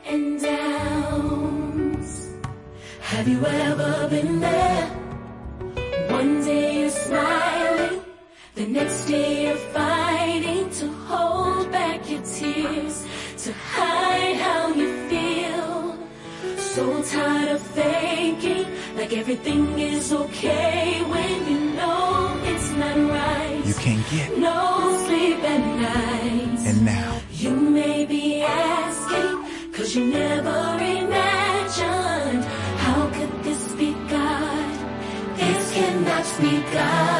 and downs. Have you ever been there? One day you're smiling, the next day you're fighting to hold back your tears, to hide how you feel. So tired of faking, like everything is okay when you know it's not right. You can't get no sleep at night. And now You may be asking, cause you never imagined, how could this be God? This cannot be God.